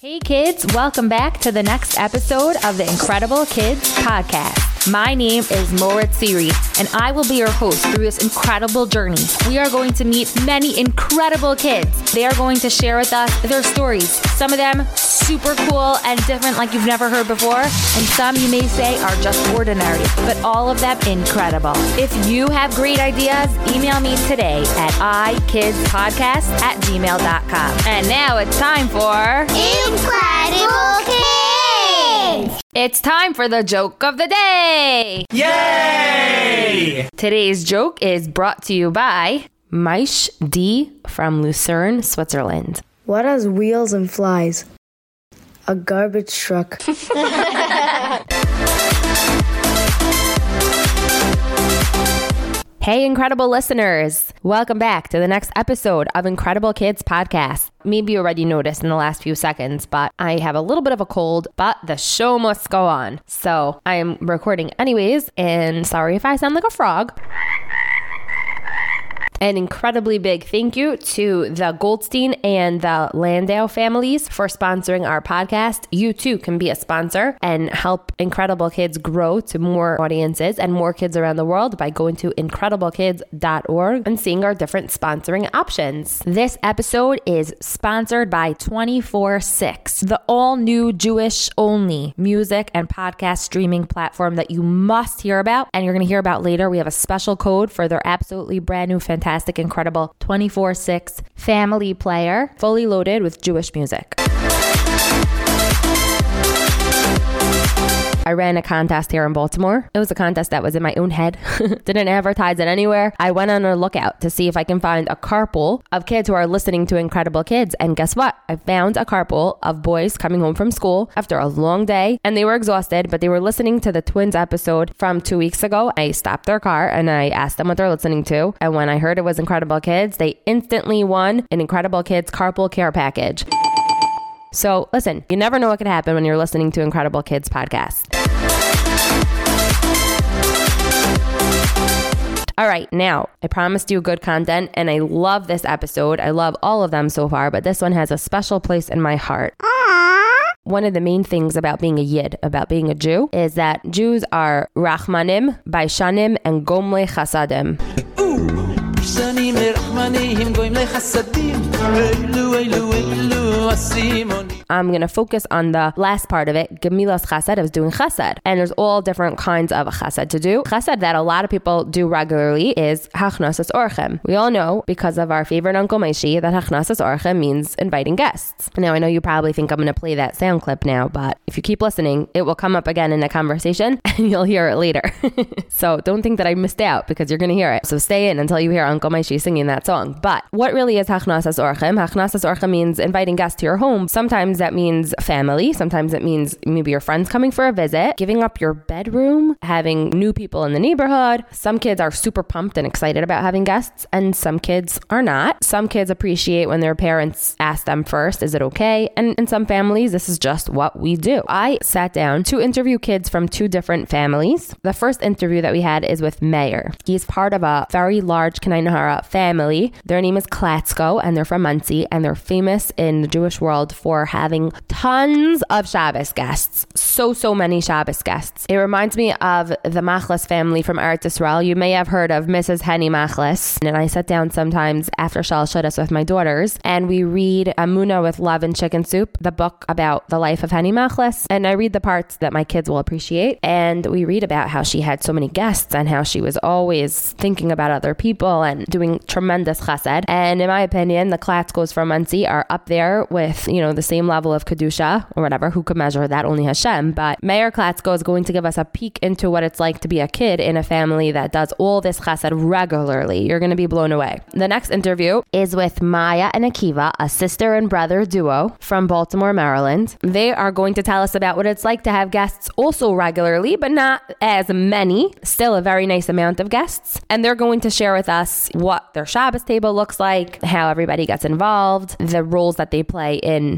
Hey kids, welcome back to the next episode of the Incredible Kids Podcast. My name is Moritz Siri, and I will be your host through this incredible journey. We are going to meet many incredible kids. They are going to share with us their stories. Some of them super cool and different like you've never heard before, and some you may say are just ordinary, but all of them incredible. If you have great ideas, email me today at ikidspodcast@gmail.com. And now it's time for Incredible Kids! It's time for the joke of the day! Yay! Today's joke is brought to you by Maish D from Lucerne, Switzerland. What has wheels and flies? A garbage truck. Hey, incredible listeners. Welcome back to the next episode of Incredible Kids Podcast. Maybe you already noticed in the last few seconds, but I have a little bit of a cold, but the show must go on. So I am recording anyways, and sorry if I sound like a frog. An incredibly big thank you to the Goldstein and the Landau families for sponsoring our podcast. You too can be a sponsor and help Incredible Kids grow to more audiences and more kids around the world by going to incrediblekids.org and seeing our different sponsoring options. This episode is sponsored by 24/6, the all-new Jewish-only music and podcast streaming platform that you must hear about, and you're going to hear about later. We have a special code for their absolutely brand new, fantastic, incredible 24/6 family player, fully loaded with Jewish music. I ran a contest here in Baltimore. It was a contest that was in my own head. Didn't advertise it anywhere. I went on a lookout to see if I can find a carpool of kids who are listening to Incredible Kids. And guess what? I found a carpool of boys coming home from school after a long day, and they were exhausted, but they were listening to the Twins episode from 2 weeks ago. I stopped their car and I asked them what they're listening to. And when I heard it was Incredible Kids, they instantly won an Incredible Kids carpool care package. So listen, you never know what could happen when you're listening to Incredible Kids Podcast. All right, now, I promised you good content, and I love this episode. I love all of them so far, but this one has a special place in my heart. One of the main things about being a Yid, about being a Jew, is that Jews are Rachmanim, Baishanim, and Gomle Chasadim. I'm going to focus on the last part of it, Gemilas Chesed. I was doing Chesed. And there's all different kinds of Chesed to do. Chesed that a lot of people do regularly is Hachnasas Orchem. We all know, because of our favorite Uncle Maishi, that Hachnasas Orchem means inviting guests. Now, I know you probably think I'm going to play that sound clip now, but if you keep listening, it will come up again in the conversation and you'll hear it later. So don't think that I missed out, because you're going to hear it. So stay in until you hear Uncle Maishi singing that song. But what really is Hachnasas Orchem? Hachnasas Orchem means inviting guests to your home. Sometimes that means family. Sometimes it means maybe your friends coming for a visit, giving up your bedroom, having new people in the neighborhood. Some kids are super pumped and excited about having guests, and some kids are not. Some kids appreciate when their parents ask them first, is it okay? And in some families, this is just what we do. I sat down to interview kids from two different families. The first interview that we had is with Meir. He's part of a very large Kanai Nahara family. Their name is Klatsko, and they're from Monsey, and they're famous in the Jewish world for having tons of Shabbos guests. So many Shabbos guests. It reminds me of the Machlis family from Eretz Yisrael. You may have heard of Mrs. Henny Machlis. And I sit down sometimes after Shal Shudas with my daughters, and we read Amuna with Love and Chicken Soup, the book about the life of Henny Machlis. And I read the parts that my kids will appreciate. And we read about how she had so many guests and how she was always thinking about other people and doing tremendous chesed. And in my opinion, the Klatskos from Monsey are up there with, the same level of Kedusha or whatever. Who could measure that? Only Hashem. But Meir Klatsko is going to give us a peek into what it's like to be a kid in a family that does all this chesed regularly. You're going to be blown away. The next interview is with Maya and Akiva, a sister and brother duo from Baltimore, Maryland. They are going to tell us about what it's like to have guests also regularly, but not as many. Still a very nice amount of guests. And they're going to share with us what their Shabbos table looks like, how everybody gets involved, the roles that they play in getting ready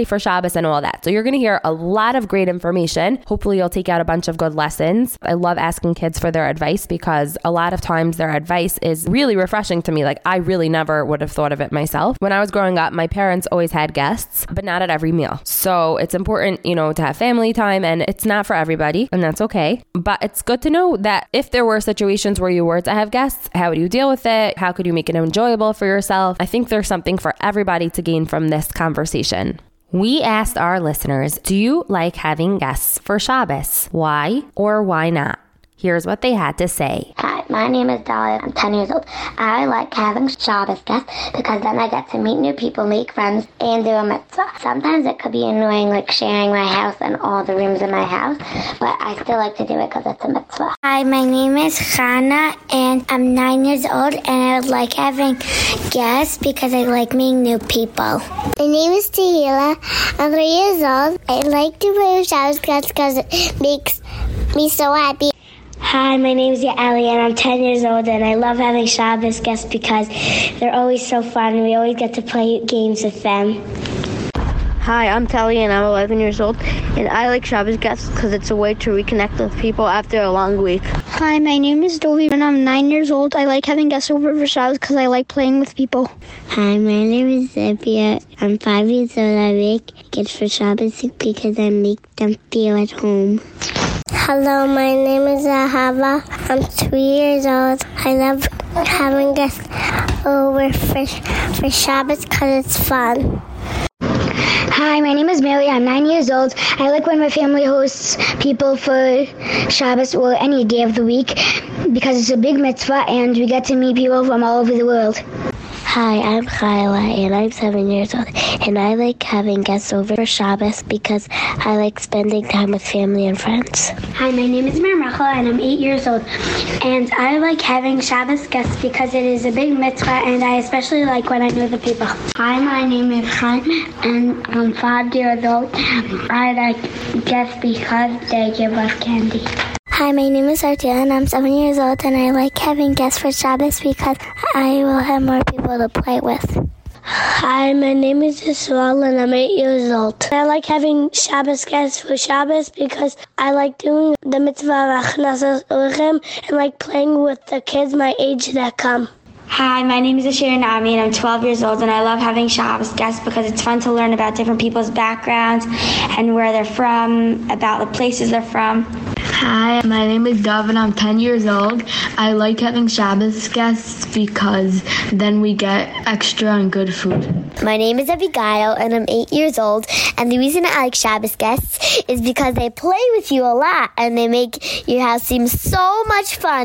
ready for Shabbos and all that. So you're going to hear a lot of great information. Hopefully you'll take out a bunch of good lessons. I love asking kids for their advice because a lot of times their advice is really refreshing to me. Like, I really never would have thought of it myself. When I was growing up, my parents always had guests, but not at every meal. So it's important, to have family time, and it's not for everybody, and that's okay. But it's good to know that if there were situations where you were to have guests, how would you deal with it? How could you make it enjoyable for yourself? I think there's something for everybody to gain from this conversation. We asked our listeners, do you like having guests for Shabbos? Why or why not? Here's what they had to say. Hi, my name is Dahlia. I'm 10 years old. I like having Shabbos guests because then I get to meet new people, make friends, and do a mitzvah. Sometimes it could be annoying, like sharing my house and all the rooms in my house, but I still like to do it because it's a mitzvah. Hi, my name is Chana, and I'm 9 years old, and I like having guests because I like meeting new people. My name is Tehila. I'm 3 years old. I like to play with Shabbos guests because it makes me so happy. Hi, my name is Yaeli, and I'm 10 years old, and I love having Shabbos guests because they're always so fun, and we always get to play games with them. Hi, I'm Tally, and I'm 11 years old, and I like Shabbos guests because it's a way to reconnect with people after a long week. Hi, my name is Dovie, and I'm 9 years old. I like having guests over for Shabbos because I like playing with people. Hi, my name is Zebia. I'm 5 years old. I make gifts for Shabbos because I make them feel at home. Hello, my name is Ahava. I'm 2 years old. I love having guests over for Shabbos because it's fun. Hi, my name is Mary. I'm 9 years old. I like when my family hosts people for Shabbos or any day of the week because it's a big mitzvah and we get to meet people from all over the world. Hi, I'm Chayla, and I'm 7 years old, and I like having guests over for Shabbos because I like spending time with family and friends. Hi, my name is Marmacha, and I'm 8 years old, and I like having Shabbos guests because it is a big mitzvah, and I especially like when I know the people. Hi, my name is Chaim, and I'm 5 years old. I like guests because they give us candy. Hi, my name is Artia, and I'm 7 years old, and I like having guests for Shabbos because I will have more people to play with. Hi, my name is Yisrael, and I'm 8 years old. I like having Shabbos guests for Shabbos because I like doing the mitzvah of Achnasas Orchem and like playing with the kids my age that come. Hi, my name is Ashira Nami, and I'm 12 years old, and I love having Shabbos guests because it's fun to learn about different people's backgrounds and where they're from, about the places they're from. Hi, my name is Dov, and I'm 10 years old. I like having Shabbos guests because then we get extra and good food. My name is Abigail, and I'm 8 years old, and the reason I like Shabbos guests is because they play with you a lot, and they make your house seem so much fun.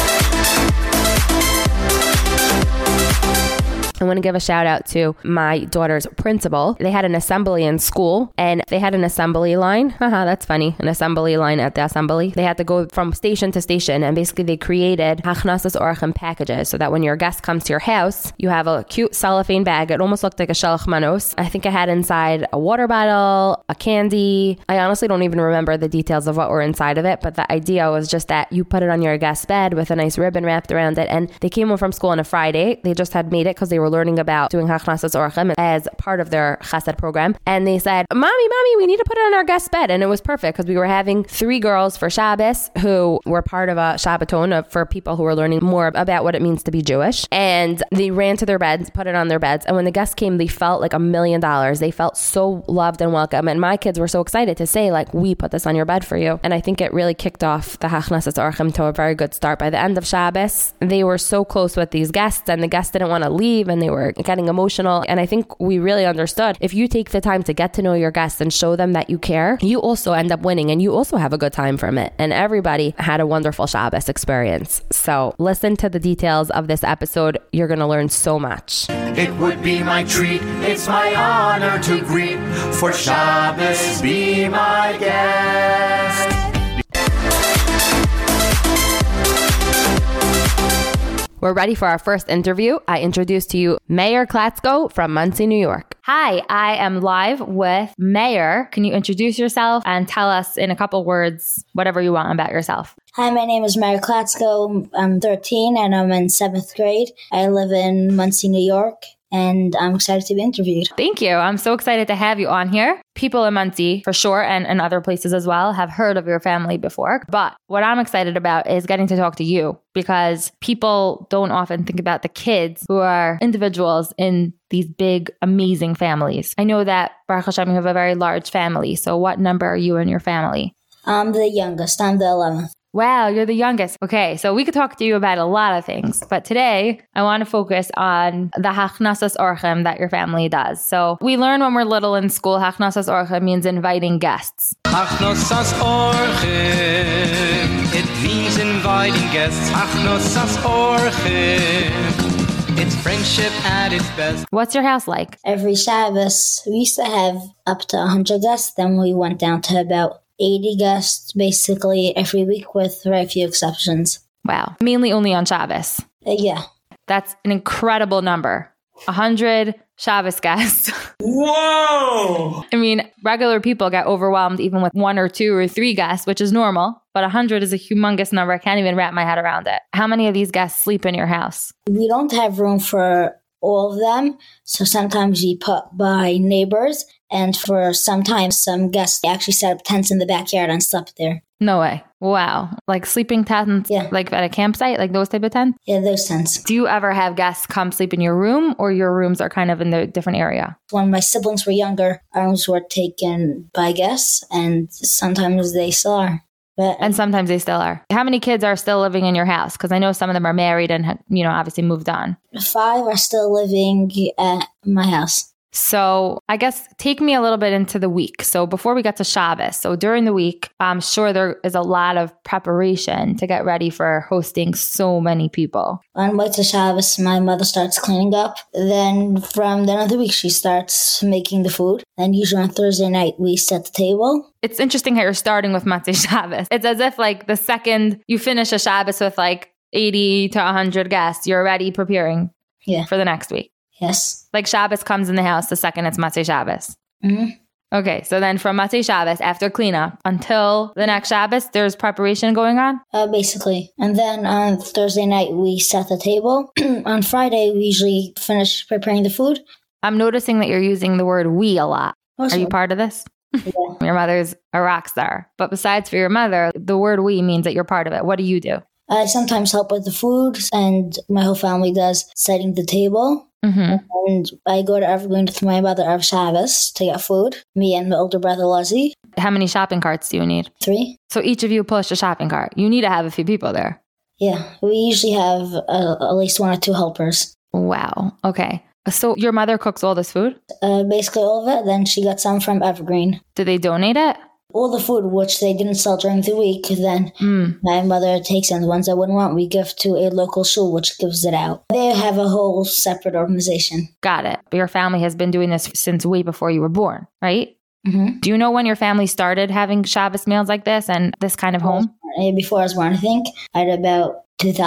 I want to give a shout out to my daughter's principal. They had an assembly in school and they had an assembly line. Haha, that's funny. An assembly line at the assembly. They had to go from station to station and basically they created Hachnasas Orchem packages so that when your guest comes to your house, you have a cute cellophane bag. It almost looked like a shelach manos. I think I had inside a water bottle, a candy. I honestly don't even remember the details of what were inside of it, but the idea was just that you put it on your guest's bed with a nice ribbon wrapped around it. And they came home from school on a Friday. They just had made it because they were learning about doing Hachnasas Orchem as part of their chesed program. And they said, Mommy, we need to put it on our guest bed. And it was perfect because we were having 3 girls for Shabbos who were part of a Shabbaton for people who were learning more about what it means to be Jewish. And they ran to their beds, put it on their beds. And when the guests came, they felt like $1 million. They felt so loved and welcome. And my kids were so excited to say, like, we put this on your bed for you. And I think it really kicked off the Hachnasas Orchem to a very good start. By the end of Shabbos, they were so close with these guests and the guests didn't want to leave and they were getting emotional. And I think we really understood if you take the time to get to know your guests and show them that you care, you also end up winning and you also have a good time from it. And everybody had a wonderful Shabbos experience. So listen to the details of this episode. You're going to learn so much. It would be my treat, it's my honor to greet, for Shabbos be my guest. We're ready for our first interview. I introduce to you Meir Klatzko from Monsey, New York. Hi, I am live with Meir. Can you introduce yourself and tell us in a couple words whatever you want about yourself? Hi, my name is Meir Klatzko. I'm 13 and I'm in 7th grade. I live in Monsey, New York. and I'm excited to be interviewed. Thank you. I'm so excited to have you on here. People in Monsey, for sure, and other places as well, have heard of your family before. But what I'm excited about is getting to talk to you, because people don't often think about the kids who are individuals in these big, amazing families. I know that, Baruch Hashem, you have a very large family. So what number are you in your family? I'm the youngest. I'm the 11th. Wow, you're the youngest. Okay, so we could talk to you about a lot of things, but today I want to focus on the Hachnasas Orchem that your family does. So we learn when we're little in school, Hachnasas Orchem means inviting guests. Hachnasas Orchem, it means inviting guests. Hachnasas Orchem, it's friendship at its best. What's your house like? Every Shabbos, we used to have up to 100 guests. Then we went down to about 80 guests basically every week, with very few exceptions. Wow. Mainly only on Shabbos. Yeah. That's an incredible number. 100 Shabbos guests. Whoa! I mean, regular people get overwhelmed even with 1 or 2 or 3 guests, which is normal. But 100 is a humongous number. I can't even wrap my head around it. How many of these guests sleep in your house? We don't have room for all of them. So sometimes we put by neighbors. And for sometimes some guests actually set up tents in the backyard and slept there. No way. Wow. Like sleeping tents, Yeah. like at a campsite, like those type of tents? Yeah, those tents. Do you ever have guests come sleep in your room, or your rooms are kind of in a different area? When my siblings were younger, our rooms were taken by guests, and sometimes they still are. And sometimes they still are. How many kids are still living in your house? Because I know some of them are married and have, obviously moved on. 5 are still living at my house. So I guess take me a little bit into the week. So before we get to Shabbos, so during the week, I'm sure there is a lot of preparation to get ready for hosting so many people. On Motzei Shabbos, my mother starts cleaning up. Then from the end of the week, she starts making the food. And usually on Thursday night, we set the table. It's interesting how you're starting with Motzei Shabbos. It's as if like the second you finish a Shabbos with like 80 to 100 guests, you're already preparing for the next week. Yes. Like Shabbos comes in the house the second it's Motzei Shabbos. Mm-hmm. Okay, so then from Motzei Shabbos, after cleanup, until the next Shabbos, there's preparation going on? Basically. And then on Thursday night, we set the table. On Friday, we usually finish preparing the food. I'm noticing that you're using the word we a lot. Also, are you part of this? Yeah. Your mother's a rock star. But besides for your mother, the word we means that you're part of it. What do you do? I sometimes help with the food, and my whole family does setting the table. Mm-hmm. And I go to Evergreen with my mother of Shabbos to get food. Me and my older brother, Luzzy. How many shopping carts do you need? 3. So each of you push a shopping cart. You need to have a few people there. Yeah, we usually have at least 1 or 2 helpers. Wow. Okay. So your mother cooks all this food? Basically all of it. Then she got some from Evergreen. Do they donate it? All the food, which they didn't sell during the week, then my mother takes in. The ones I wouldn't want, we give to a local shul, which gives it out. They have a whole separate organization. Got it. But your family has been doing this since way before you were born, right? Mm-hmm. Do you know when your family started having Shabbos meals like this and this kind of home? Before I was born, I think. At about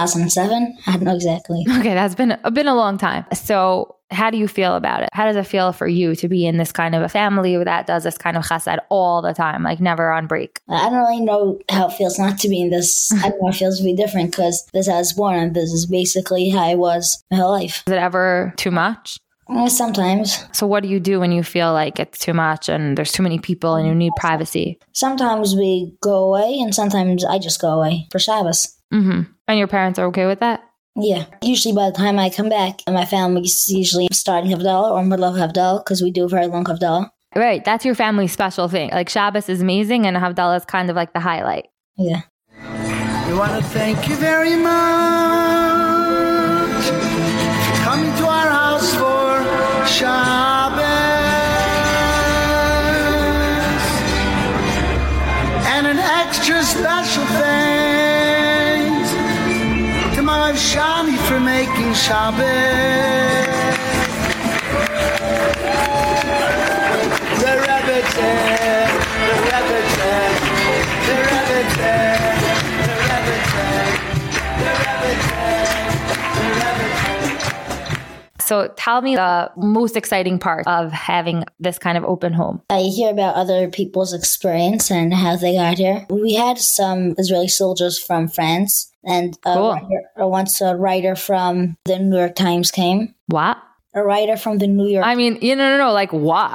2007. I don't know exactly. Okay, that's been a long time. So how do you feel about it? How does it feel for you to be in this kind of a family that does this kind of chesed all the time, like never on break? I don't really know how it feels not to be in this. I don't know how it feels to be different, because this is how I was born, and this is basically how I was my whole life. Is it ever too much? Sometimes. So what do you do when you feel like it's too much and there's too many people and you need privacy? Sometimes we go away, and sometimes I just go away for Shabbos. Mm-hmm. And your parents are okay with that? Yeah. Usually by the time I come back, my family's usually starting Havdalah or middle of Havdalah, because we do a very long Havdalah. Right. That's your family's special thing. Like Shabbos is amazing and Havdalah is kind of like the highlight. Yeah. We want to thank you very much for coming to our house for Shabbos. And an extra special thanks to my wife Shani for making Shabbos. The Rebbe said, the Rebbe said, the Rebbe said, the Rebbe said, the Rebbe said, the Rebbe said. So tell me the most exciting part of having this kind of open home. I hear about other people's experience and how they got here. We had some Israeli soldiers from France, and Cool. once a writer from the New York Times came. What? a writer from the New York. I mean, no, like what?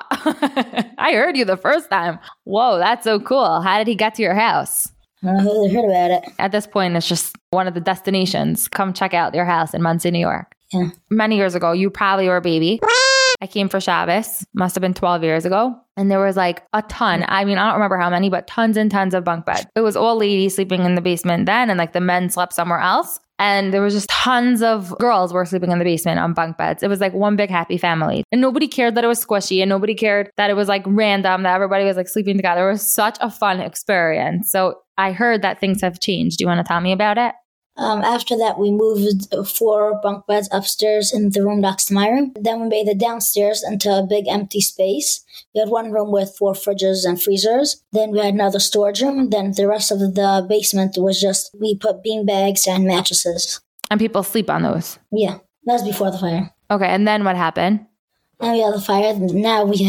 I heard you the first time. Whoa, that's so cool. How did he get to your house? I don't know who heard about it. At this point, it's just one of the destinations. Come check out your house in Monsey, New York. Yeah. Many years ago, you probably were a baby. I came for Shabbos, must have been 12 years ago. And there was like a ton. I mean, I don't remember how many, but tons and tons of bunk beds. It was all ladies sleeping in the basement then, and like the men slept somewhere else. And there was just tons of girls were sleeping in the basement on bunk beds. It was like one big happy family. And nobody cared that it was squishy, and nobody cared that it was like random, that everybody was like sleeping together. It was such a fun experience. So I heard that things have changed. Do you want to tell me about it? After that, we moved 4 bunk beds upstairs in the room next to my room. Then we made it downstairs into a big empty space. We had one room with 4 fridges and freezers. Then we had another storage room. Then the rest of the basement was just, we put bean bags and mattresses. And people sleep on those? Yeah, that was before the fire. Okay, and then what happened? Now we had the fire. Now we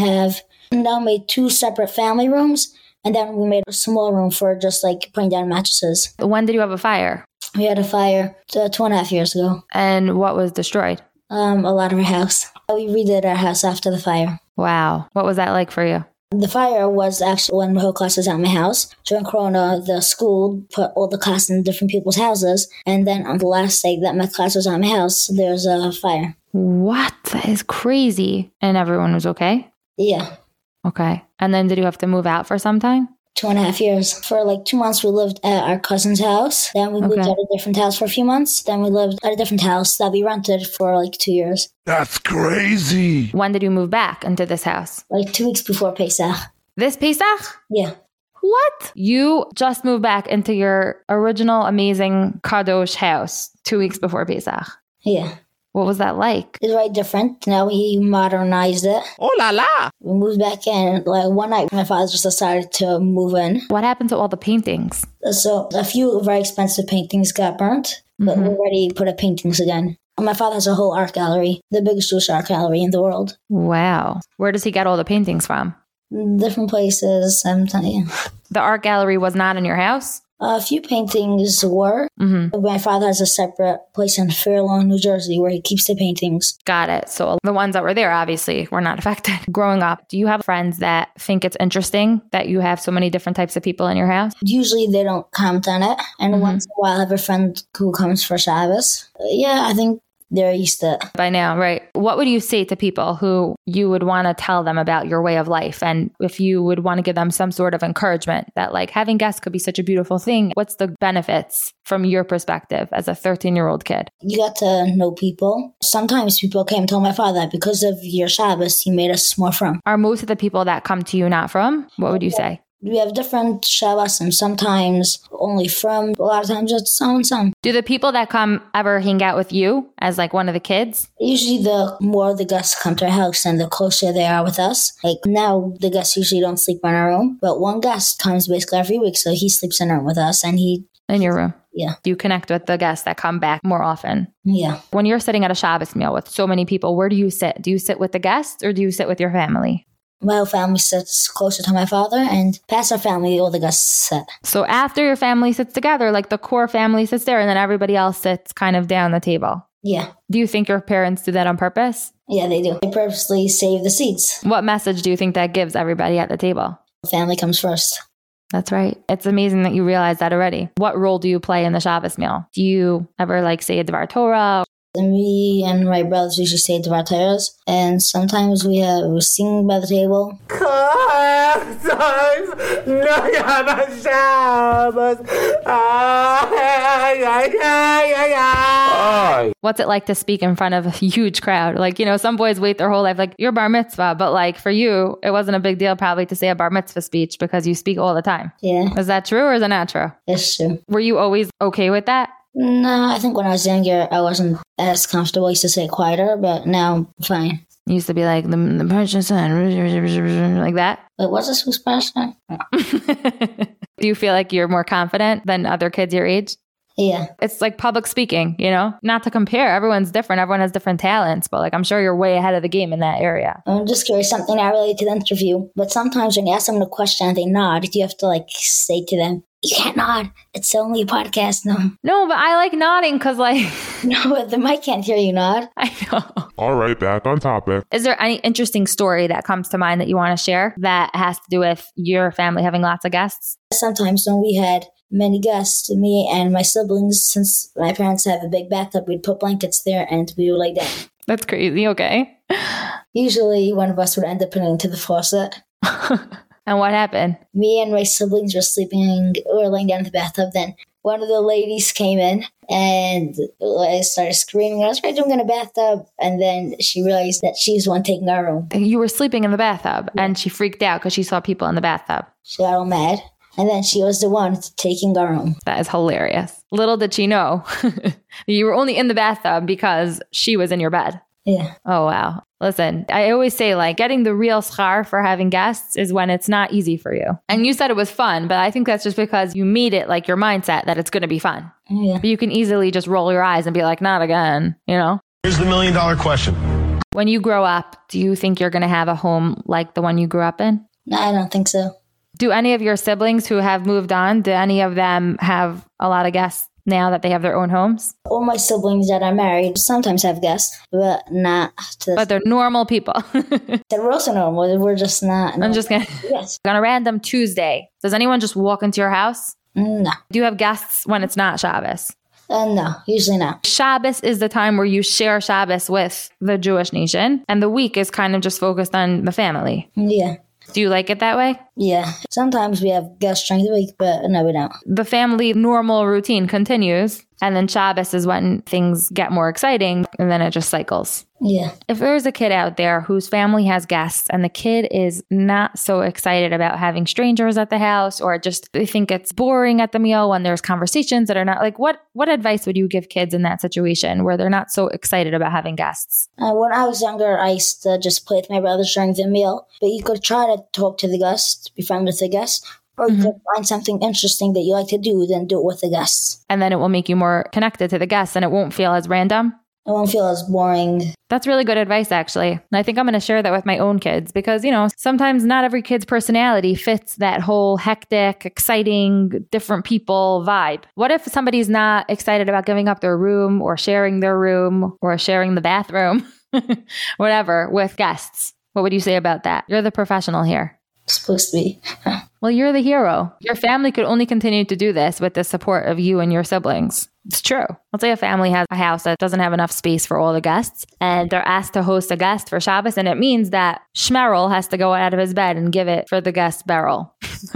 made 2 separate family rooms. And then we made a small room for just like putting down mattresses. When did you have a fire? We had a fire 2.5 years ago. And what was destroyed? A lot of our house. We redid our house after the fire. Wow. What was that like for you? The fire was actually when the whole class was at my house. During Corona, the school put all the class in different people's houses. And then on the last day that my class was at my house, there was a fire. What? That is crazy. And everyone was okay? Yeah. Okay. And then did you have to move out for some time? 2.5 years. For like 2 months, we lived at our cousin's house. Then we moved at a different house for a few months. Then we lived at a different house that we rented for like 2 years. That's crazy. When did you move back into this house? Like 2 weeks before Pesach. This Pesach? Yeah. What? You just moved back into your original amazing Kadosh house 2 weeks before Pesach. Yeah. What was that like? It's very different. Now we modernized it. Oh la la! We moved back in. Like one night, my father just decided to move in. What happened to all the paintings? So a few very expensive paintings got burnt, but we already put up paintings again. My father has a whole art gallery, the biggest Jewish art gallery in the world. Wow. Where does he get all the paintings from? Different places. The art gallery was not in your house? A few paintings were. My father has a separate place in Fair Lawn, New Jersey, where he keeps the paintings. Got it. So the ones that were there, obviously, were not affected. Growing up, do you have friends that think it's interesting that you have so many different types of people in your house? Usually they don't comment on it. And once in a while, I have a friend who comes for Shabbos. Yeah, I think they're used to it. By now, right. What would you say to people who you would want to tell them about your way of life? And if you would want to give them some sort of encouragement that like having guests could be such a beautiful thing, what's the benefits from your perspective as a 13-year-old kid? You got to know people. Sometimes people came and told my father that because of your Shabbos, he made us more from. Are most of the people that come to you not from? What would you say? We have different Shabbos and sometimes only from. A lot of times it's some and some. Do the people that come ever hang out with you as like one of the kids? Usually the more the guests come to our house and the closer they are with us. Like now the guests usually don't sleep in our room, but one guest comes basically every week, so he sleeps in our room with us and he... In your room? Yeah. Do you connect with the guests that come back more often? Yeah. When you're sitting at a Shabbos meal with so many people, where do you sit? Do you sit with the guests or do you sit with your family? My whole family sits closer to my father, and past our family, all the guests sit. So after your family sits together, like the core family sits there, and then everybody else sits kind of down the table? Yeah. Do you think your parents do that on purpose? Yeah, they do. They purposely save the seats. What message do you think that gives everybody at the table? Family comes first. That's right. It's amazing that you realize that already. What role do you play in the Shabbos meal? Do you ever like say a Dvar Torah? Me and my brothers usually say Dvar Torahs, and sometimes we sing by the table. What's it like to speak in front of a huge crowd? Like, you know, some boys wait their whole life, like your bar mitzvah, but like for you, it wasn't a big deal probably to say a bar mitzvah speech because you speak all the time. Yeah. Is that true or is it not true? It's true. Were you always okay with that? No, I think when I was younger, I wasn't as comfortable. I used to say it quieter, but now I'm fine. You used to be like, the precious son, like that? Wait, what's this who's precious son? Do you feel like you're more confident than other kids your age? Yeah. It's like public speaking, you know, not to compare. Everyone's different. Everyone has different talents, but like, I'm sure you're way ahead of the game in that area. I'm just curious, something not related to the interview, but sometimes when you ask someone a question and they nod, you have to like say to them, you can't nod. It's only a podcast. No, but I like nodding because like... No, but the mic can't hear you nod. I know. All right, back on topic. Is there any interesting story that comes to mind that you want to share that has to do with your family having lots of guests? Sometimes when we had many guests, me and my siblings, since my parents have a big bathtub, we'd put blankets there and we would lay down. That's crazy. Okay. Usually one of us would end up putting into the faucet. And what happened? Me and my siblings were sleeping or laying down in the bathtub. Then one of the ladies came in and I started screaming. I was trying to do in a bathtub. And then she realized that she's the one taking our room. You were sleeping in the bathtub and she freaked out because she saw people in the bathtub. She got all mad. And then she was the one taking our room. That is hilarious. Little did she know you were only in the bathtub because she was in your bed. Yeah. Oh, wow. Listen, I always say like getting the real schar for having guests is when it's not easy for you. And you said it was fun, but I think that's just because you made it like your mindset that it's going to be fun. Yeah. But you can easily just roll your eyes and be like, not again, you know? Here's the $1 million question. When you grow up, do you think you're going to have a home like the one you grew up in? No, I don't think so. Do any of your siblings who have moved on, do any of them have a lot of guests now that they have their own homes? All my siblings that are married sometimes have guests, but not to... But they're normal people. They're also normal. We're just not... I'm just going to... Yes. On a random Tuesday, does anyone just walk into your house? No. Do you have guests when it's not Shabbos? No, usually not. Shabbos is the time where you share Shabbos with the Jewish nation, and the week is kind of just focused on the family. Yeah. Do you like it that way? Yeah. Sometimes we have guests during the week, but no, we don't. The family normal routine continues, and then Shabbos is when things get more exciting, and then it just cycles. Yeah. If there's a kid out there whose family has guests and the kid is not so excited about having strangers at the house, or just they think it's boring at the meal when there's conversations that are not like, what advice would you give kids in that situation where they're not so excited about having guests? When I was younger, I used to just play with my brothers during the meal, but you could try to talk to the guests, be friendly with the guests, or you could find something interesting that you like to do, then do it with the guests. And then it will make you more connected to the guests and it won't feel as random. It won't feel as boring. That's really good advice, actually. And I think I'm going to share that with my own kids because, you know, sometimes not every kid's personality fits that whole hectic, exciting, different people vibe. What if somebody's not excited about giving up their room or sharing the bathroom, whatever, with guests? What would you say about that? You're the professional here. Supposed to be. Well, you're the hero. Your family could only continue to do this with the support of you and your siblings. It's true. Let's say a family has a house that doesn't have enough space for all the guests and they're asked to host a guest for Shabbos, and it means that Shmerel has to go out of his bed and give it for the guest Beryl.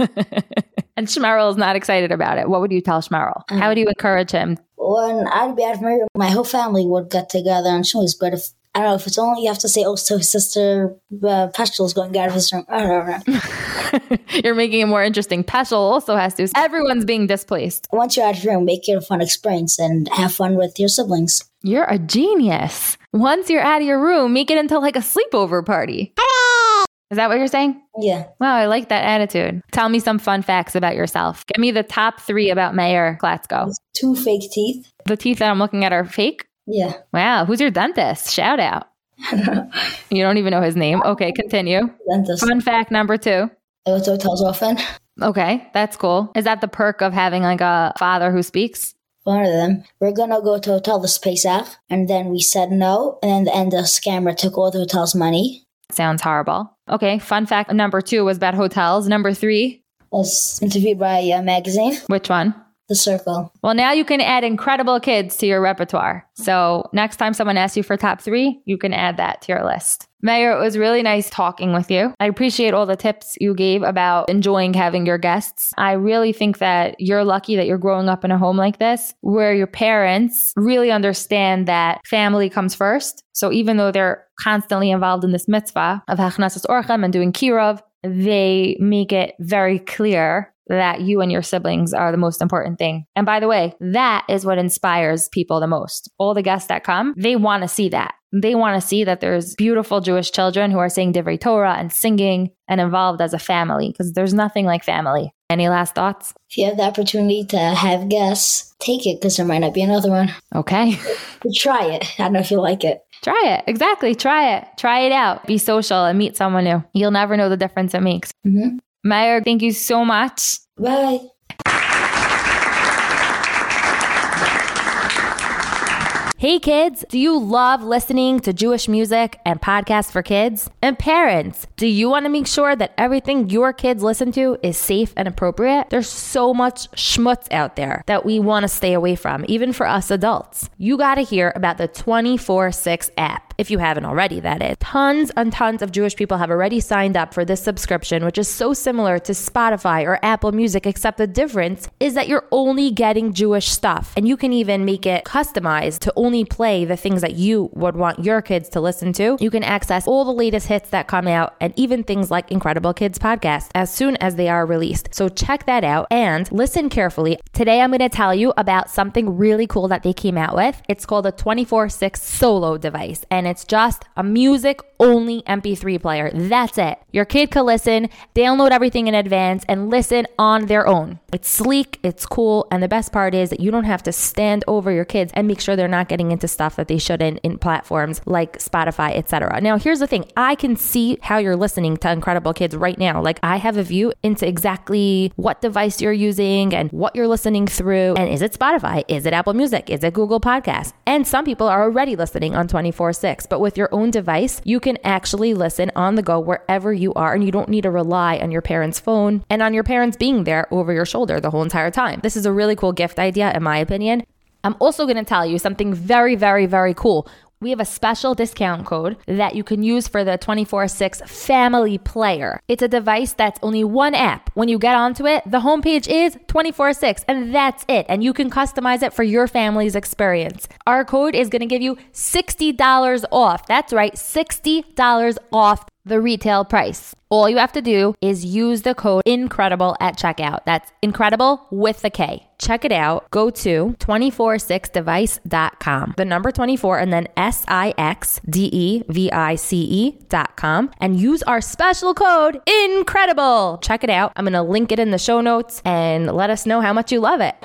And Shmerel is not excited about it. What would you tell Shmerel? How would you encourage him? When I'd be out of my room, my whole family would get together and show us, but if I don't know if it's only you have to say, oh, so his sister Peschel is going out of his room. I don't know. You're making it more interesting. Peschel also has to. Everyone's being displaced. Once you're out of your room, make it a fun experience and have fun with your siblings. You're a genius. Once you're out of your room, make it into like a sleepover party. Hooray! Is that what you're saying? Yeah. Wow, I like that attitude. Tell me some fun facts about yourself. Give me the top 3 about Meir Klatsko. 2 fake teeth. The teeth that I'm looking at are fake? Yeah. Wow. Who's your dentist? Shout out. You don't even know his name. Okay, continue. Dentist. Fun fact number 2. I go to hotels often. Okay, that's cool. Is that the perk of having like a father who speaks? One of them. We're going to go to a hotel this Pesach, and then we said no, and in the end the scammer took all the hotel's money. Sounds horrible. Okay, fun fact number 2 was about hotels. Number 3? Was interviewed by a magazine. Which one? The Circle. Well, now you can add incredible kids to your repertoire. So next time someone asks you for top 3, you can add that to your list. Meir, it was really nice talking with you. I appreciate all the tips you gave about enjoying having your guests. I really think that you're lucky that you're growing up in a home like this, where your parents really understand that family comes first. So even though they're constantly involved in this mitzvah of Hachnasas Orchem and doing Kirov, they make it very clear that you and your siblings are the most important thing. And by the way, that is what inspires people the most. All the guests that come, they want to see that. They want to see that there's beautiful Jewish children who are saying Divrei Torah and singing and involved as a family, because there's nothing like family. Any last thoughts? If you have the opportunity to have guests, take it, because there might not be another one. Okay. But try it. I don't know if you'll like it. Try it. Exactly. Try it. Try it out. Be social and meet someone new. You'll never know the difference it makes. Mm-hmm. Meir, thank you so much. Bye. Hey kids, do you love listening to Jewish music and podcasts for kids? And parents, do you want to make sure that everything your kids listen to is safe and appropriate? There's so much schmutz out there that we want to stay away from, even for us adults. You got to hear about the 24/6 app, if you haven't already, that is. Tons and tons of Jewish people have already signed up for this subscription, which is so similar to Spotify or Apple Music, except the difference is that you're only getting Jewish stuff. And you can even make it customized to only play the things that you would want your kids to listen to. You can access all the latest hits that come out and even things like Incredible Kids podcast as soon as they are released. So check that out and listen carefully. Today I'm going to tell you about something really cool that they came out with. It's called a 24/6 solo device, and it's just a music only MP3 player. That's it. Your kid can listen, download everything in advance, and listen on their own. It's sleek, it's cool, and the best part is that you don't have to stand over your kids and make sure they're not getting into stuff that they shouldn't in platforms like Spotify, etc. Now, here's the thing. I can see how you're listening to Incredible Kids right now. Like, I have a view into exactly what device you're using and what you're listening through. And is it Spotify? Is it Apple Music? Is it Google Podcasts? And some people are already listening on 24/6. But with your own device, you can actually listen on the go wherever you are, and you don't need to rely on your parents' phone and on your parents being there over your shoulder the whole entire time. This is a really cool gift idea, in my opinion. I'm also going to tell you something very, very, very cool. We have a special discount code that you can use for the 24/6 Family Player. It's a device that's only one app. When you get onto it, the homepage is 24/6, and that's it. And you can customize it for your family's experience. Our code is going to give you $60 off. That's right, $60 off the retail price. All you have to do is use the code INCREDIBLE at checkout. That's INCREDIBLE with a K. Check it out. Go to 246device.com. The number 24 and then SIXDEVICE.com and use our special code INCREDIBLE. Check it out. I'm going to link it in the show notes and let us know how much you love it.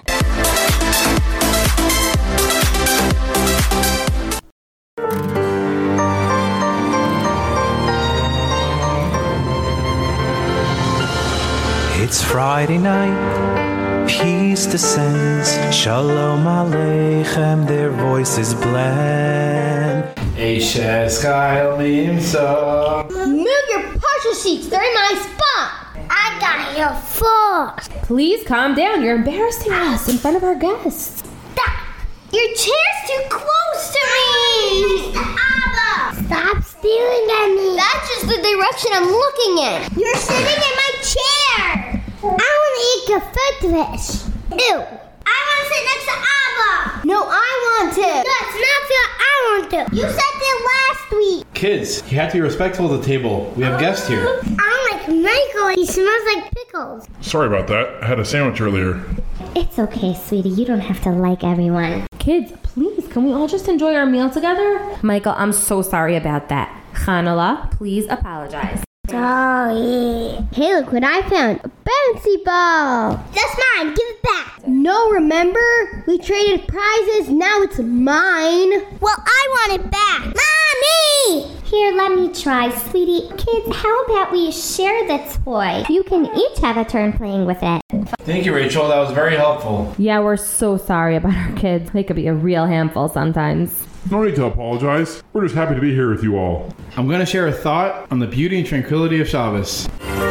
It's Friday night, peace descends, Shalom Aleichem, their voices blend. Eishes Kyle Mimsa. Move your partial seats, they're in my spot. I got here first. Please calm down. You're embarrassing us in front of our guests. Stop. Your chair's too close to me. Abba. Stop staring at me. That's just the direction I'm looking in. You're sitting in my chair. I want to eat gefilte. Ew. I want to sit next to Abba. No, I want to. That's not fair. I want to. You said that last week. Kids, you have to be respectful of the table. We have guests here. I don't like Michael. He smells like pickles. Sorry about that. I had a sandwich earlier. It's okay, sweetie. You don't have to like everyone. Kids, please, can we all just enjoy our meal together? Michael, I'm so sorry about that. Chanala, please apologize. Sorry. Hey, look what I found. A bouncy ball. That's mine. Give it back. No, remember? We traded prizes. Now it's mine. Well, I want it back. Mommy! Here, let me try, sweetie. Kids, how about we share the toy? You can each have a turn playing with it. Thank you, Rachel. That was very helpful. Yeah, we're so sorry about our kids. They could be a real handful sometimes. No need to apologize. We're just happy to be here with you all. I'm going to share a thought on the beauty and tranquility of Shabbos.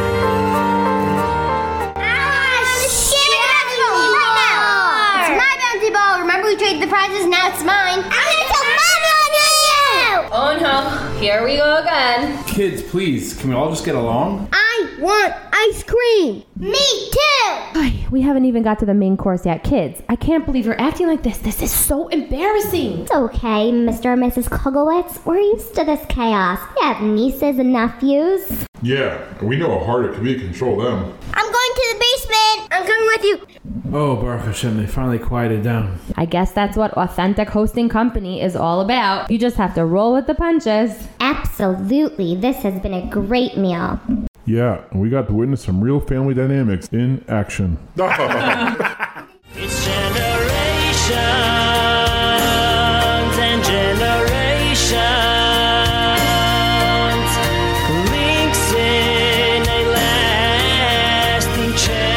We traded the prizes, now it's mine. I'm gonna tell Mommy on you! Oh no, here we go again. Kids, please, can we all just get along? I want ice cream. Me too. We haven't even got to the main course yet. Kids, I can't believe you're acting like this. This is so embarrassing. It's okay, Mr. and Mrs. Kogowitz. We're used to this chaos. We have nieces and nephews. Yeah, and we know how hard it can be to control them. I'm going to the basement. I'm coming with you. Oh, Baruch Hashem, they finally quieted down. I guess that's what authentic hosting company is all about. You just have to roll with the punches. Absolutely. This has been a great meal. Yeah, and we got to witness some real family dynamics in action. It's generations and generations. Links in a lasting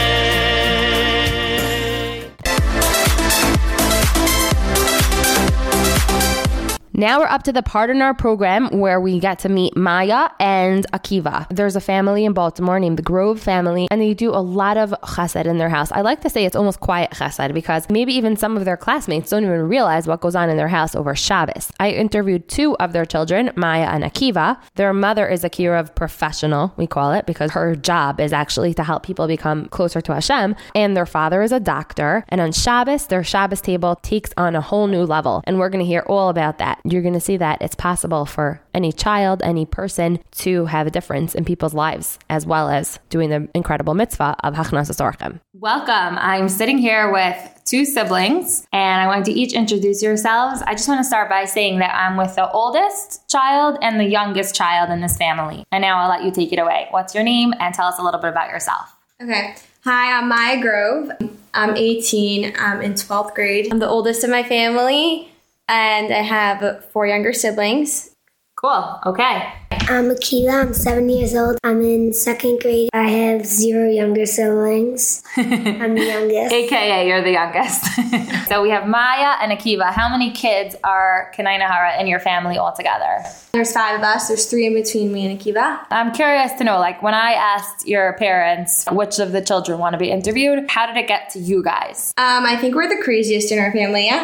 chain. Now we're up to the part in our program where we get to meet Maya and Akiva. There's a family in Baltimore named the Grove family, and they do a lot of chesed in their house. I like to say it's almost quiet chesed because maybe even some of their classmates don't even realize what goes on in their house over Shabbos. I interviewed 2 of their children, Maya and Akiva. Their mother is a Kirov professional, we call it, because her job is actually to help people become closer to Hashem. And their father is a doctor. And on Shabbos, their Shabbos table takes on a whole new level. And we're going to hear all about that. You're going to see that it's possible for any child, any person to have a difference in people's lives, as well as doing the incredible mitzvah of Hachnasas Orchem. Welcome. I'm sitting here with 2 siblings, and I want you to each introduce yourselves. I just want to start by saying that I'm with the oldest child and the youngest child in this family. And now I'll let you take it away. What's your name? And tell us a little bit about yourself. Okay. Hi, I'm Maya Grove. I'm 18. I'm in 12th grade. I'm the oldest of my family, and I have 4 younger siblings. Cool. Okay. I'm Akiva. I'm 7 years old. I'm in 2nd grade. I have 0 younger siblings. I'm the youngest. AKA, you're the youngest. So we have Maya and Akiva. How many kids are Kanai Nahara in your family altogether? There's 5 of us. There's 3 in between me and Akiva. I'm curious to know, like, when I asked your parents which of the children want to be interviewed, how did it get to you guys? I think we're the craziest in our family, yeah?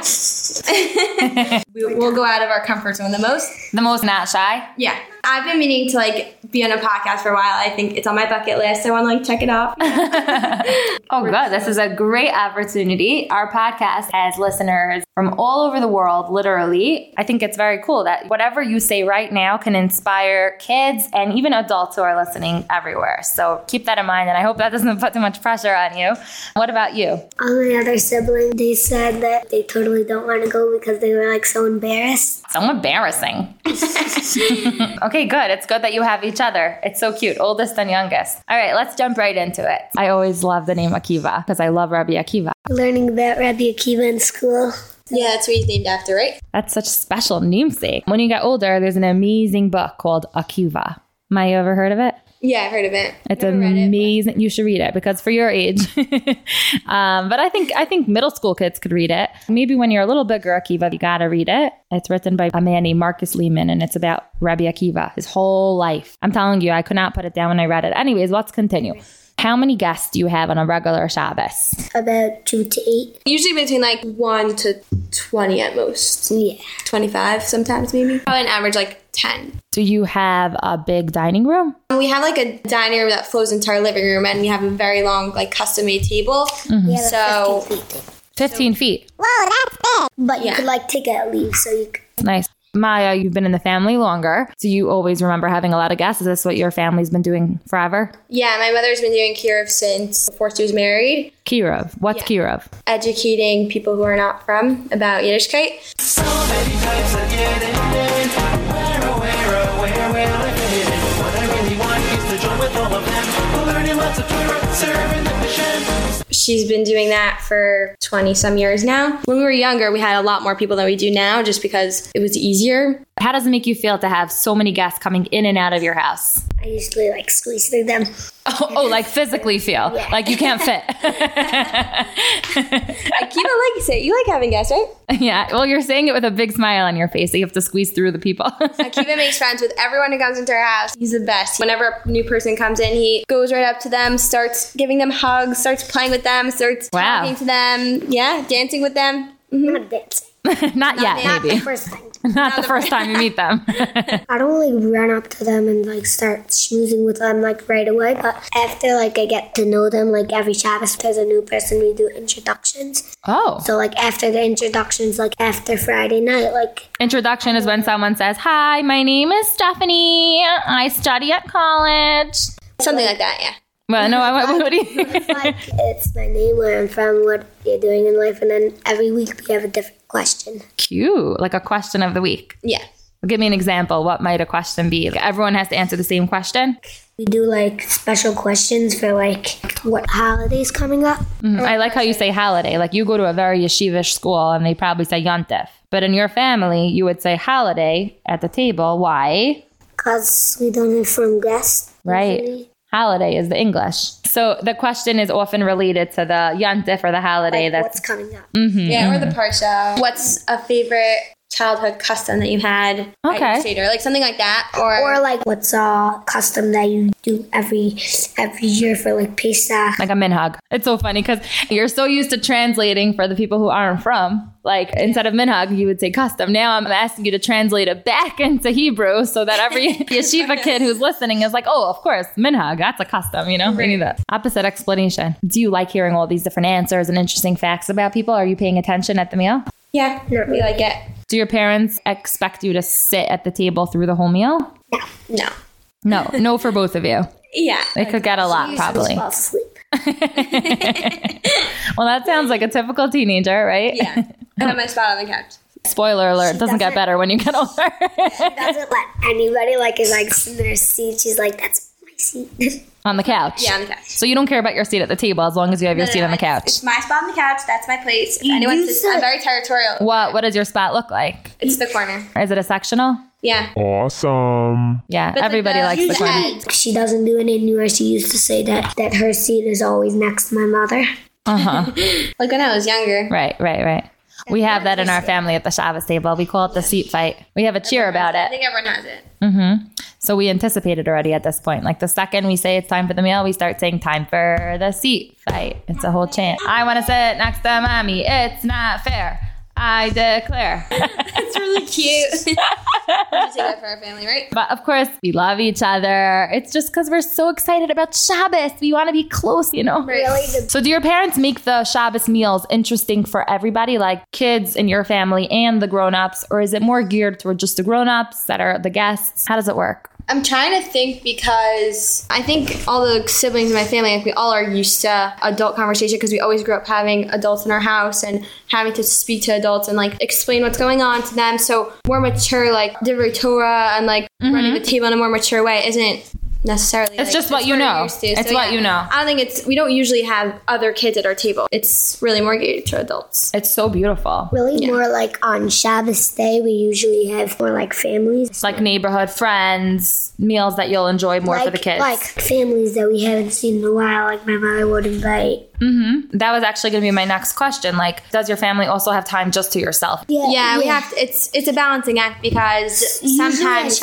We'll go out of our comfort zone the most. The most not shy? Yeah. I've been meaning to be on a podcast for a while. I think it's on my bucket list. I want to check it out. Oh, good. This is a great opportunity. Our podcast has listeners from all over the world, literally. I think it's very cool that whatever you say right now can inspire kids and even adults who are listening everywhere. So keep that in mind, and I hope that doesn't put too much pressure on you. What about you? All my other siblings, they said that they totally don't want to go because they were so embarrassed. So embarrassing. Okay, good. It's good that you have each other. It's so cute. Oldest and youngest. All right, let's jump right into it. I always love the name Akiva because I love Rabbi Akiva. Learning about Rabbi Akiva in school. Yeah, that's what he's named after, right? That's such a special namesake. When you get older, there's an amazing book called Akiva. Maya, you ever heard of it? Yeah, I've heard of it. It's amazing. You should read it because for your age. But I think middle school kids could read it. Maybe when you're a little bigger, Akiva, you gotta read it. It's written by a man named Marcus Lehman, and it's about Rabbi Akiva, his whole life. I'm telling you, I could not put it down when I read it. Anyways, let's continue. How many guests do you have on a regular Shabbos? About 2 to 8. Usually between 1 to 20 at most. Yeah. 25 sometimes maybe. Probably an average 10. Do you have a big dining room? We have a dining room that flows into our living room, and we have a very long custom made table. Mm-hmm. Yeah, so 15 feet. 15 feet. Whoa, that's big. But you could take it and leave, so you could. Nice. Maya, you've been in the family longer. Do you always remember having a lot of guests? Is this what your family's been doing forever? Yeah, my mother's been doing Kirov since before she was married. Kirov. What's Kirov? Educating people who are not from about Yiddishkeit. So many types of getting in. Where will I fit in? What I really want is to join with all of them. Learning lots of Torah, serving the mission. She's been doing that for 20 some years now. When we were younger, we had a lot more people than we do now just because it was easier. How does it make you feel to have so many guests coming in and out of your house? I usually squeeze through them. Oh, physically feel? Yeah. Like you can't fit. Akiva likes it. You like having guests, right? Yeah. Well, you're saying it with a big smile on your face. So you have to squeeze through the people. Akiva makes friends with everyone who comes into our house. He's the best. Whenever a new person comes in, he goes right up to them, starts giving them hugs, starts playing with them, starts talking to them. Yeah, dancing with them. Mm-hmm. Not dancing. Not yet, maybe. Not the first time. Not the first time you meet them. I don't run up to them and start schmoozing with them right away. But after I get to know them, every Shabbos there's a new person, we do introductions. Oh. So after the introductions, after Friday night, Introduction is when someone says, "Hi, my name is Stephanie. I study at college." Something like that, yeah. Well, no, what do you... It's my name, where I'm from, what you're doing in life, and then every week we have a different question. Cute. Like a question of the week. Yeah. Give me an example. What might a question be? Like, everyone has to answer the same question? We do like special questions for like what holidays coming up. I like how you say holiday. Like you go to a very yeshivish school and they probably say Yontif. But in your family, you would say holiday at the table. Why? Because we don't have firm guests. Right. Usually. Holiday is the English. So the question is often related to the Yontif or the holiday. Like that's what's coming up. Yeah, or the Parsha. What's a favorite childhood custom that you had at your Seder? Like something like that. Or like what's a custom that you do every year for like Pesach. Like a minhag. It's so funny because you're so used to translating for the people who aren't from. Like instead of minhag, you would say custom. Now I'm asking you to translate it back into Hebrew so that every yeshiva kid who's listening is like, oh, of course, minhag. That's a custom, you know? We need that opposite explanation. Do you like hearing all these different answers and interesting facts about people? Are you paying attention at the meal? Yeah, we like it. Do your parents expect you to sit at the table through the whole meal? No. No for both of you. Yeah. They could get a lot, probably. Fall asleep. Well, that sounds like a typical teenager, right? Yeah. I have my spot on the couch. Spoiler alert, doesn't get better when you get older. She doesn't let anybody like in their seat. She's like, that's my seat. On the couch? Yeah, on the couch. So you don't care about your seat at the table as long as you have your seat on the couch? It's my spot on the couch. That's my place. If anyone sits, I'm very territorial. What does your spot look like? It's the corner. Is it a sectional? Yeah. Awesome. Yeah, but everybody likes the corner. She doesn't do it anymore. She used to say that her seat is always next to my mother. Like when I was younger. Right. We have that in our family at the Shabbos table. We call it the seat fight. We have a cheer about it. I think everyone has it. So we anticipate it already at this point. Like the second we say it's time for the meal, we start saying time for the seat fight. It's a whole chant. I want to sit next to mommy. It's not fair. I declare. It's really cute. We should take that for our family, right? But of course, we love each other. It's just because we're so excited about Shabbos. We want to be close, you know? Really? So do your parents make the Shabbos meals interesting for everybody, like kids in your family and the grown-ups? Or is it more geared toward just the grown-ups that are the guests? How does it work? I'm trying to think because I think all the siblings in my family, like we all are used to adult conversation because we always grew up having adults in our house and having to speak to adults and like explain what's going on to them. So more mature, like Divrei Torah and like running the table in a more mature way isn't necessarily. It's just what you know. It's what you know. I don't think we don't usually have other kids at our table. It's really more geared to adults. It's so beautiful. Really more like on Shabbos day, we usually have more like families. It's like neighborhood friends, meals that you'll enjoy more for the kids. Like families that we haven't seen in a while, like my mother would invite. That was actually going to be my next question. Like, does your family also have time just to yourself? Yeah. We have to, it's a balancing act because sometimes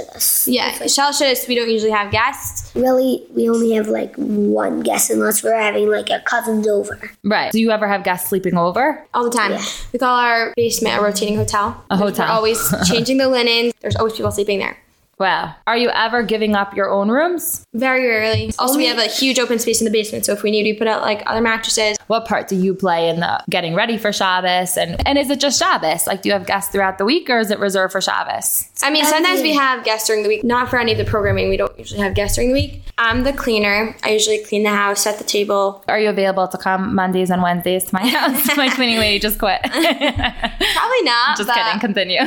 Shalosh we don't usually have guests. Really, we only have like one guest unless we're having like a cousin's over. Right. Do you ever have guests sleeping over? All the time. Yeah. We call our basement a rotating hotel. A hotel. We're always changing the linen. There's always people sleeping there. Wow. Are you ever giving up your own rooms? Very rarely. Also, we have a huge open space in the basement, so if we need, we put out like other mattresses. What part do you play in the getting ready for Shabbos? And is it just Shabbos? Like, do you have guests throughout the week, or is it reserved for Shabbos? I mean, sometimes we have guests during the week. Not for any of the programming. We don't usually have guests during the week. I'm the cleaner. I usually clean the house, set the table. Are you available to come Mondays and Wednesdays to my house? My cleaning lady just quit. Probably not. Just kidding. Continue.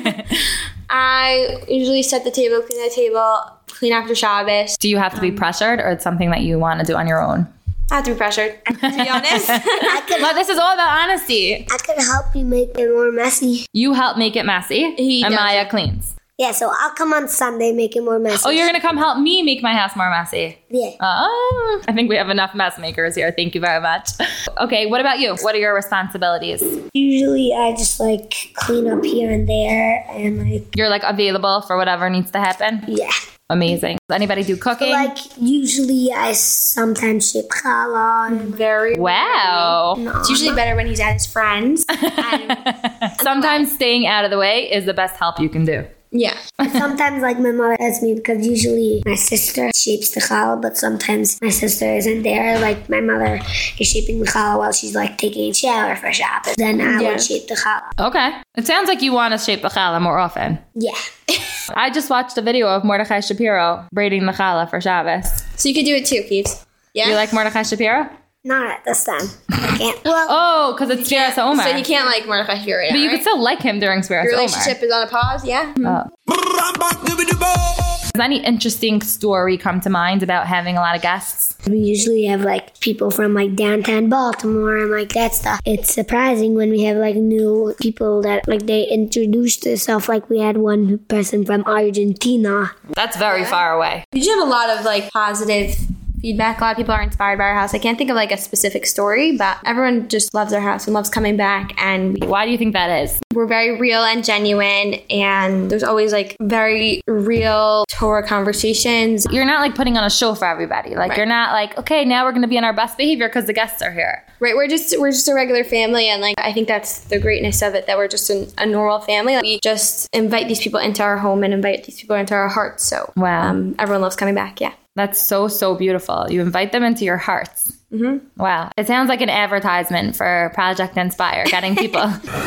I usually set the table, clean the table, clean after Shabbos. Do you have to be pressured, or it's something that you want to do on your own? I have to be pressured, to be honest. Well, this is all about honesty. I could help you make it more messy. You help make it messy, and Maya cleans. Yeah, so I'll come on Sunday, make it more messy. Oh, you're going to come help me make my house more messy? Yeah. Oh, I think we have enough mess makers here. Thank you very much. Okay, what about you? What are your responsibilities? Usually I just like clean up here and there and like... You're like available for whatever needs to happen? Yeah. Amazing. Does anybody do cooking? So, like usually I sometimes shape challah. Very wow. No, it's usually better when he's at his friends. Sometimes staying out of the way is the best help you can do. Yeah. Sometimes like my mother asks me because usually my sister shapes the challah, but sometimes my sister isn't there. Like my mother is shaping the challah while she's like taking a shower for Shabbos. Then I would shape the challah. Okay. It sounds like you want to shape the challah more often. Yeah. I just watched a video of Mordechai Shapiro braiding the challah for Shabbos. So you could do it too, Keeves. Yeah. You like Mordechai Shapiro? Not at this time. I can't. Well, because it's Spiras Omer. So you can't like Mordechai Shapiro right now, But you right? could still like him during Spiras Omer. Your relationship is on a pause, yeah? Does any interesting story come to mind about having a lot of guests? We usually have like people from like downtown Baltimore and like that stuff. It's surprising when we have like new people that like they introduced themselves. Like we had one person from Argentina. That's very far away. We just have a lot of like positive feedback. A lot of people are inspired by our house. I can't think of like a specific story, but everyone just loves our house and loves coming back. And why do you think that is? We're very real and genuine, and there's always like very real Torah conversations. You're not like putting on a show for everybody. Like you're not like, okay, now we're going to be on our best behavior because the guests are here. Right, we're just a regular family, and like I think that's the greatness of it, that we're just a normal family. Like, we just invite these people into our home and invite these people into our hearts. So wow, everyone loves coming back. Yeah, that's so beautiful. You invite them into your hearts. Mm-hmm. Wow, it sounds like an advertisement for Project Inspire, getting people.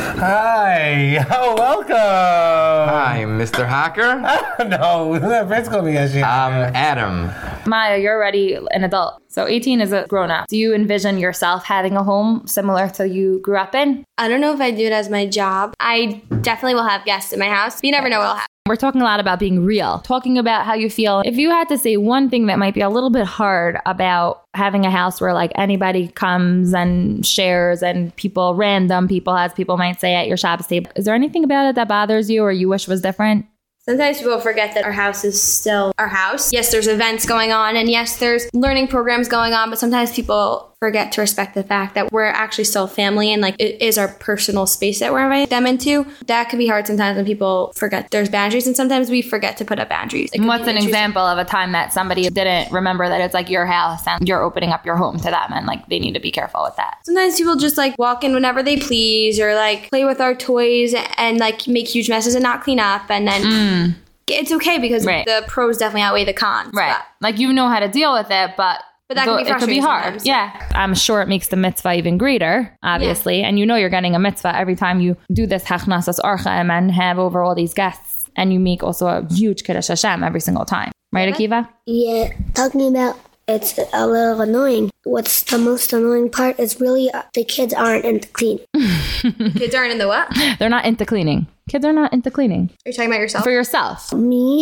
Hi, welcome. Hi, Mr. Hacker. No, Fred's calling me Ashir. Adam. Maya, you're already an adult. So 18 is a grown-up. Do you envision yourself having a home similar to you grew up in? I don't know if I do it as my job. I definitely will have guests in my house, but you never know what will happen. We're talking a lot about being real, talking about how you feel. If you had to say one thing that might be a little bit hard about having a house where like anybody comes and shares and random people, as people might say, at your Shabbos table, is there anything about it that bothers you or you wish was different? Sometimes people forget that our house is still our house. Yes, there's events going on, and yes, there's learning programs going on, but sometimes people forget to respect the fact that we're actually still family, and like it is our personal space that we're inviting them into. That can be hard sometimes when people forget there's boundaries, and sometimes we forget to put up boundaries. What's an example of a time that somebody didn't remember that it's like your house and you're opening up your home to them, and like they need to be careful with that? Sometimes people just like walk in whenever they please, or like play with our toys and like make huge messes and not clean up, and then it's okay because the pros definitely outweigh the cons. Right. Like you know how to deal with it, but that can be frustrating. It could be hard. Sometimes. Yeah. I'm sure it makes the mitzvah even greater, obviously. Yeah. And you know you're getting a mitzvah every time you do this Hachnasas Orchaim and have over all these guests. And you make also a huge Kiddush Hashem every single time. Right, Akiva? Yeah. Talking about it's a little annoying. What's the most annoying part is really the kids aren't into cleaning. Kids aren't into what? They're not into cleaning. Kids are not into cleaning. Are you talking about yourself? For yourself. Me?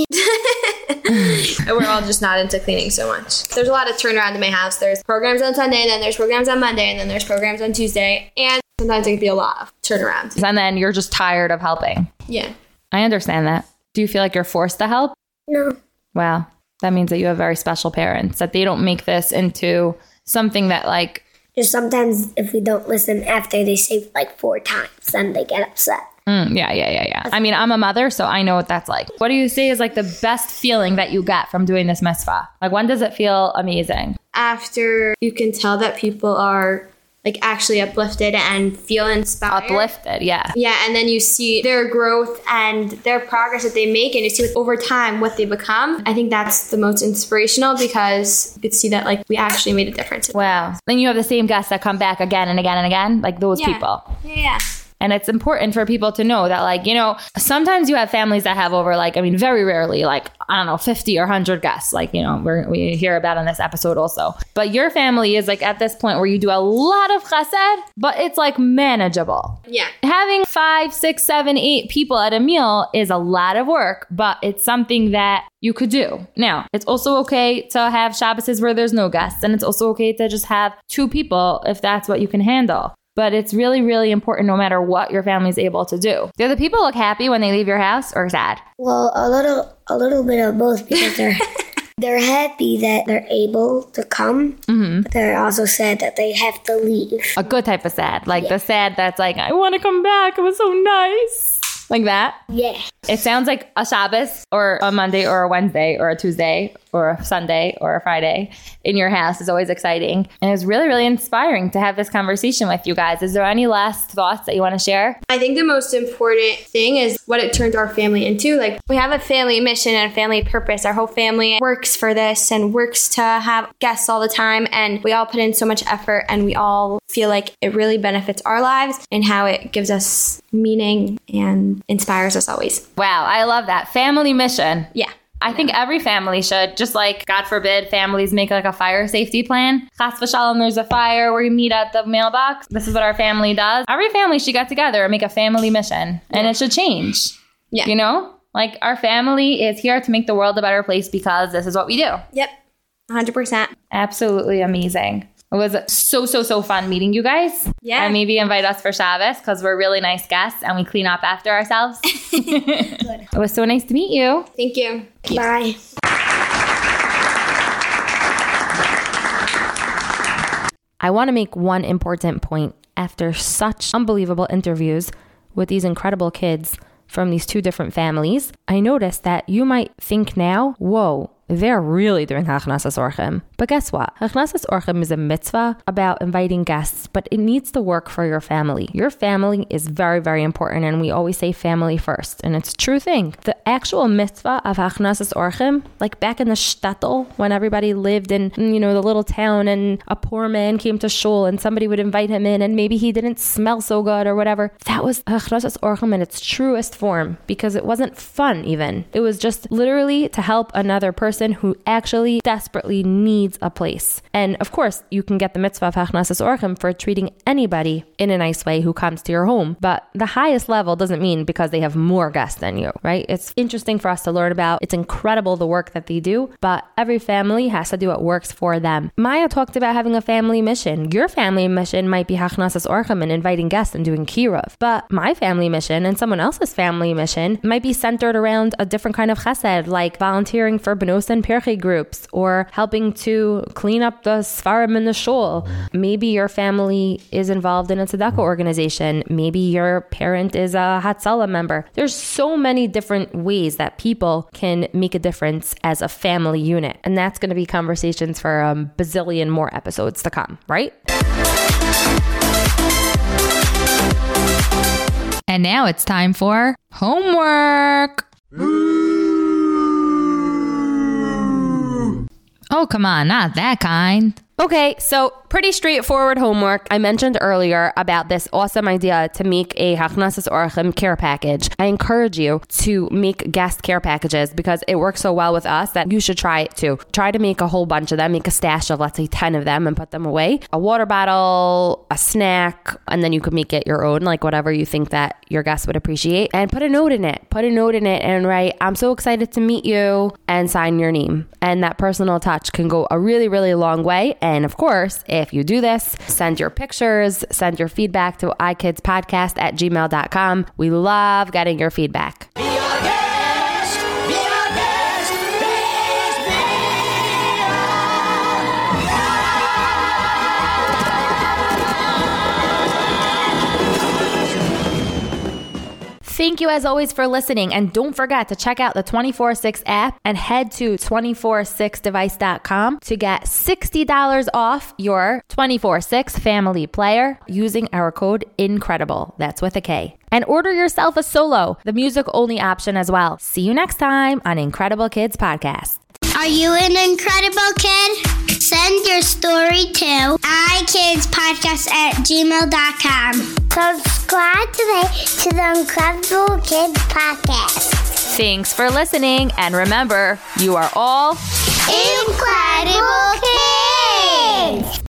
We're all just not into cleaning so much. There's a lot of turnaround in my house. There's programs on Sunday, and then there's programs on Monday, and then there's programs on Tuesday. And sometimes it can be a lot of turnaround. And then you're just tired of helping. Yeah. I understand that. Do you feel like you're forced to help? No. Wow. That means that you have very special parents, that they don't make this into something that like... Just sometimes if we don't listen after they say like 4 times, then they get upset. Yeah. I mean, I'm a mother, so I know what that's like. What do you say is like the best feeling that you get from doing this mitzvah? Like, when does it feel amazing? After you can tell that people are like actually uplifted and feel inspired. Uplifted, yeah. Yeah, and then you see their growth and their progress that they make, and you see over time what they become. I think that's the most inspirational because you could see that like we actually made a difference. Wow. Then you have the same guests that come back again and again and again, like those people. Yeah. And it's important for people to know that, like, you know, sometimes you have families that have over, like, I mean, very rarely, like, I don't know, 50 or 100 guests, like, you know, we hear about in this episode also. But your family is, like, at this point where you do a lot of chesed, but it's, like, manageable. Yeah. Having 5, 6, 7, 8 people at a meal is a lot of work, but it's something that you could do. Now, it's also okay to have Shabbos where there's no guests, and it's also okay to just have 2 people if that's what you can handle. But it's really, really important no matter what your family's able to do. Do the people look happy when they leave your house or sad? Well, a little bit of both because they're happy that they're able to come, but they're also sad that they have to leave. A good type of sad. Like the sad that's like, I want to come back. It was so nice. Like that? Yeah. It sounds like a Shabbos or a Monday or a Wednesday or a Tuesday or a Sunday or a Friday in your house is always exciting. And it's really, really inspiring to have this conversation with you guys. Is there any last thoughts that you want to share? I think the most important thing is what it turned our family into. Like, we have a family mission and a family purpose. Our whole family works for this and works to have guests all the time. And we all put in so much effort, and we all feel like it really benefits our lives and how it gives us meaning and inspires us always. Wow, I love that. Family mission. Yeah. I think every family should, just like, God forbid, families make like a fire safety plan. Chas v'shalom, there's a fire where we meet at the mailbox. This is what our family does. Every family should get together and make a family mission. And it should change. Yeah. You know? Like, our family is here to make the world a better place because this is what we do. Yep. 100%. Absolutely amazing. It was so fun meeting you guys. Yeah. And maybe invite us for Shabbos because we're really nice guests and we clean up after ourselves. Good. It was so nice to meet you. Thank you. Bye. I want to make one important point. After such unbelievable interviews with these incredible kids from these two different families, I noticed that you might think now, whoa, they're really doing Hachnasas Orchim. But guess what? Hachnasas Orchim is a mitzvah about inviting guests, but it needs to work for your family. Your family is very, very important, and we always say family first, and it's a true thing. The actual mitzvah of Hachnasas Orchim, like back in the shtetl, when everybody lived in, the little town, and a poor man came to shul, and somebody would invite him in, and maybe he didn't smell so good or whatever. That was Hachnasas Orchim in its truest form, because it wasn't fun even. It was just literally to help another person who actually desperately needs a place. And of course, you can get the mitzvah of Hachnasas Orchim for treating anybody in a nice way who comes to your home. But the highest level doesn't mean because they have more guests than you, right? It's interesting for us to learn about. It's incredible the work that they do, but every family has to do what works for them. Maya talked about having a family mission. Your family mission might be Hachnasas Orchim and inviting guests and doing kiruv. But my family mission and someone else's family mission might be centered around a different kind of chesed, like volunteering for Benos and Pirchei groups, or helping to clean up the Sfarim in the shul. Maybe your family is involved in a tzedakah organization. Maybe your parent is a Hatzalah member. There's so many different ways that people can make a difference as a family unit. And that's going to be conversations for a bazillion more episodes to come, right? And now it's time for homework. Oh, come on, not that kind. Okay, so pretty straightforward homework. I mentioned earlier about this awesome idea to make a Hachnasas Orchim care package. I encourage you to make guest care packages because it works so well with us that you should try it too. Try to make a whole bunch of them, make a stash of, let's say, 10 of them and put them away. A water bottle, a snack, and then you could make it your own, like whatever you think that your guests would appreciate. And put a note in it. Put a note in it and write, I'm so excited to meet you, and sign your name. And that personal touch can go a really, really long way. And of course, if you do this, send your pictures, send your feedback to ikidspodcast@gmail.com. We love getting your feedback. Thank you as always for listening, and don't forget to check out the 24/6 app and head to 246device.com to get $60 off your 24/6 family player using our code INCREDIBLE. That's with a K. And order yourself a solo, the music only option as well. See you next time on Incredible Kids Podcast. Are you an incredible kid? Send your story to ikidspodcast@gmail.com. Subscribe today to the Incredible Kids Podcast. Thanks for listening, and remember, you are all incredible kids!